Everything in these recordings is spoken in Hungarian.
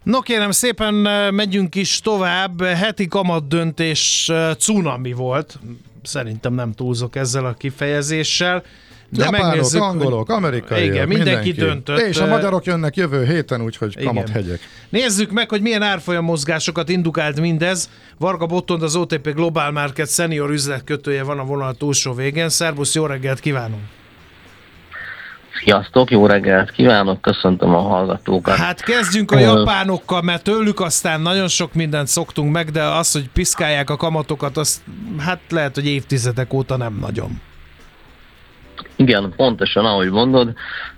No kérem szépen, megyünk is tovább. Heti kamatdöntés cunami volt. Szerintem nem túlzok ezzel a kifejezéssel. De japánok, megnézzük, angolok, amerikaiak, igen, mindenki döntött. És a magyarok jönnek jövő héten, úgyhogy kamathegyek. Nézzük meg, hogy milyen árfolyam mozgásokat indukált mindez. Varga Botond, az OTP Global Market senior üzletkötője van a vonal túlsó végén. Szerbusz, jó reggelt kívánunk! Sziasztok, jó reggelt kívánok, köszöntöm a hallgatókat. Hát kezdjünk a japánokkal, mert tőlük aztán nagyon sok mindent szoktunk meg, de az, hogy piszkálják a kamatokat, az hát lehet, hogy évtizedek óta nem nagyon. Igen, pontosan ahogy mondod,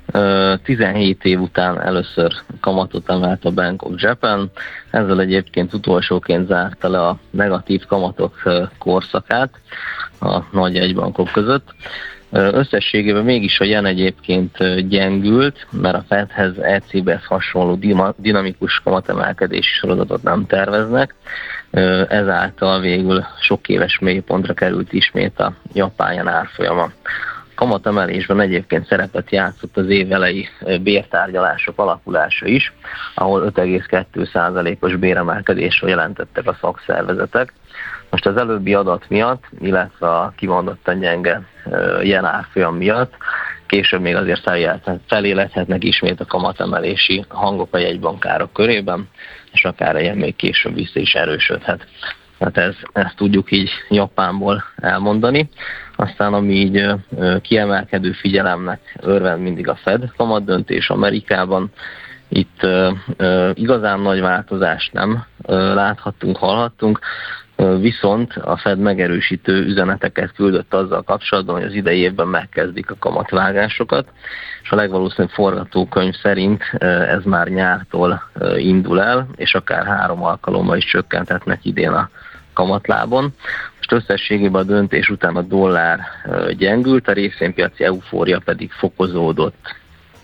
17 év után először kamatot emelt a Bank of Japan, ezzel egyébként utolsóként zárta le a negatív kamatok korszakát a nagy jegybankok között. Összességében mégis a yen egyébként gyengült, mert a Fedhez, ECB-hez hasonló dinamikus kamatemelkedési sorozatot nem terveznek. Ezáltal végül sok éves mélypontra került ismét a japán yen árfolyama. Kamatemelésben egyébként szerepet játszott az év elejé bértárgyalások alakulása is, ahol 5,2%-os béremelkedésről jelentettek a szakszervezetek. Most az előbbi adat miatt, illetve a kimondottan gyenge yen árfolyam miatt később még azért feléledhetnek ismét a kamatemelési hangok a jegybankárok körében, és akár ilyen még később vissza is erősödhet. Hát ezt tudjuk így Japánból elmondani. Aztán ami így kiemelkedő figyelemnek örvend mindig a Fed kamatdöntés Amerikában. Itt igazán nagy változást nem láthattunk, hallhattunk, viszont a Fed megerősítő üzeneteket küldött azzal kapcsolatban, hogy az idei évben megkezdik a kamatvágásokat, és a legvalószínűbb forgatókönyv szerint ez már nyártól indul el, és akár 3 alkalommal is csökkenthetnek idén a kamatlábon. Most összességében a döntés után a dollár gyengült, a részvénypiaci eufória pedig fokozódott.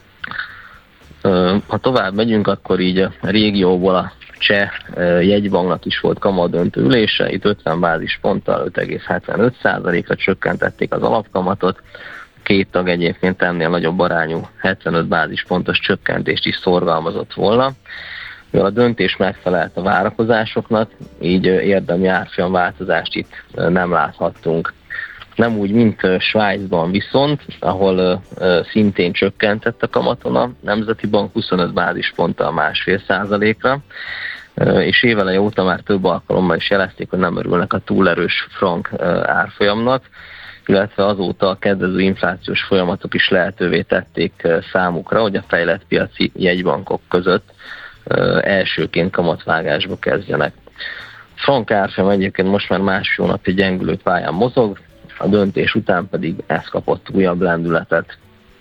Ha tovább megyünk, akkor így a régióból a cseh jegybanknak is volt kamatdöntő ülése, itt 50 bázisponttal 5,75%-ra csökkentették az alapkamatot, 2 tag egyébként ennél nagyobb arányú 75 bázispontos csökkentést is szorgalmazott volna. A döntés megfelelt a várakozásoknak, így érdemi árfolyam változást itt nem láthattunk. Nem úgy, mint Svájcban viszont, ahol szintén csökkentett a kamaton a Nemzeti Bank 25 bázisponttal 1,5%-ra, és éveleje óta már több alkalommal is jelezték, hogy nem örülnek a túlerős frank árfolyamnak, illetve azóta a kedvező inflációs folyamatok is lehetővé tették számukra, hogy a fejlett piaci jegybankok között elsőként kamatvágásba kezdjenek. Frank árfolyam egyébként most már másfél hónapja gyengülő pályán mozog, a döntés után pedig ez kapott újabb lendületet.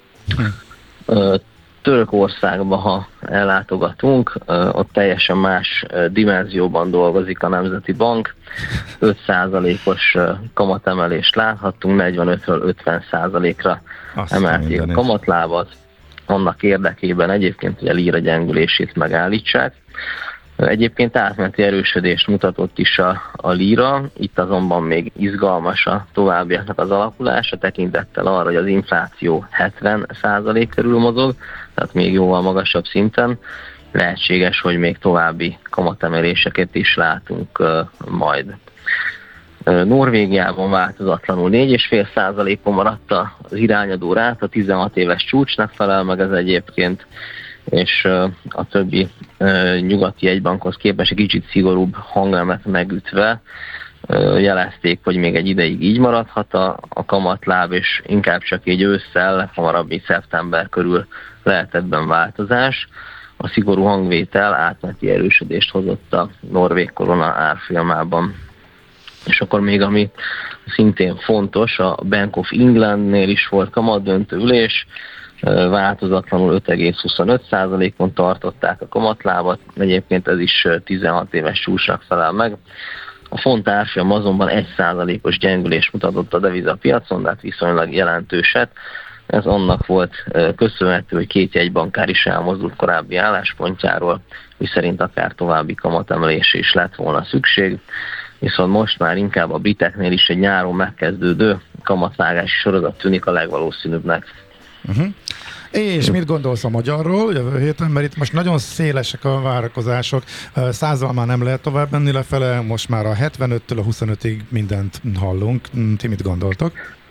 Törökországba, ha ellátogatunk, ott teljesen más dimenzióban dolgozik a Nemzeti Bank. 5%-os kamatemelést láthattunk, 45-ről 50%-ra emelték a kamatlábat. Annak érdekében egyébként, hogy a líra gyengülését megállítsák. Egyébként átmeneti erősödést mutatott is a líra, itt azonban még izgalmas a továbbiaknak az alakulása, tekintettel arra, hogy az infláció 70% körül mozog, tehát még jóval magasabb szinten. Lehetséges, hogy még további kamatemeléseket is látunk majd. Norvégiában változatlanul 4,5%-on maradt az irányadó ráta, 16 éves csúcsnak felel meg ez egyébként, és a többi nyugati jegybankhoz képest egy kicsit szigorúbb hangnemet megütve jelezték, hogy még egy ideig így maradhat a kamatláb, és inkább csak egy ősszel, hamarabb így szeptember körül lehet ebben változás. A szigorú hangvétel átmeneti erősödést hozott a norvég korona árfolyamában. És akkor még ami szintén fontos, a Bank of Englandnél is volt kamatdöntő ülés, változatlanul 5,25%-on tartották a kamatlábat, egyébként ez is 16 éves csúcsnak felel meg. A font árfolyam azonban 1%-os gyengülést mutatott a devizapiacon, de hát viszonylag jelentőset. Ez annak volt köszönhető, hogy 2 jegybankár is elmozdult korábbi álláspontjáról, miszerint akár további kamatemelésre is lett volna szükség. Viszont most már inkább a briteknél is egy nyáron megkezdődő kamatvágási sorozat tűnik a legvalószínűbbnek. És mit gondolsz a magyarról jövő héten, mert itt most nagyon szélesek a várakozások, 100-al már nem lehet tovább menni lefele, most már a 75-től a 25-ig mindent hallunk. Ti mit gondoltok?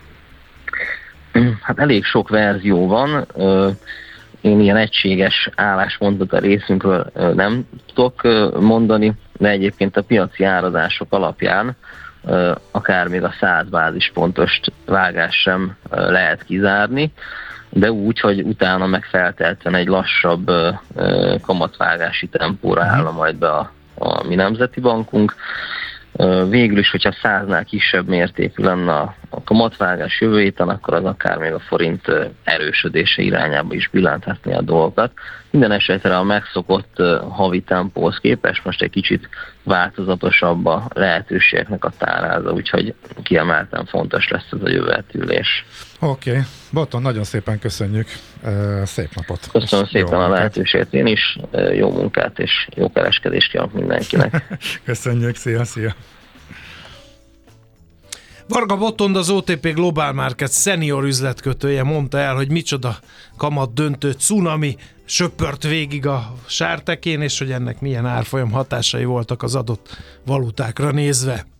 Hát elég sok verzió van. Én ilyen egységes álláspontot a részünkről nem tudok mondani, de egyébként a piaci árazások alapján akár még a 100 bázispontos vágás sem lehet kizárni, de úgy, hogy utána meg feltétlenül egy lassabb kamatvágási tempóra állna majd be a mi nemzeti bankunk. Végül is, hogyha 100-nál kisebb mértékű lenne a kamatvágás jövő héten, akkor az akár még a forint erősödése irányába is billenthetné a dolgokat. Minden esetre a megszokott havi tempóhoz képest most egy kicsit változatosabb a lehetőségeknek a táráza, úgyhogy kiemelten fontos lesz ez a jövő heti ülés. Oké. Botton, nagyon szépen köszönjük. Szép napot. Köszönöm szépen a lehetőséget én is. Jó munkát és jó kereskedést kívánok mindenkinek. Köszönjük, szia! Varga Botond, az OTP Global Markets senior üzletkötője mondta el, hogy micsoda kamat döntő cunami söpört végig a sártekén, és hogy ennek milyen árfolyam hatásai voltak az adott valutákra nézve.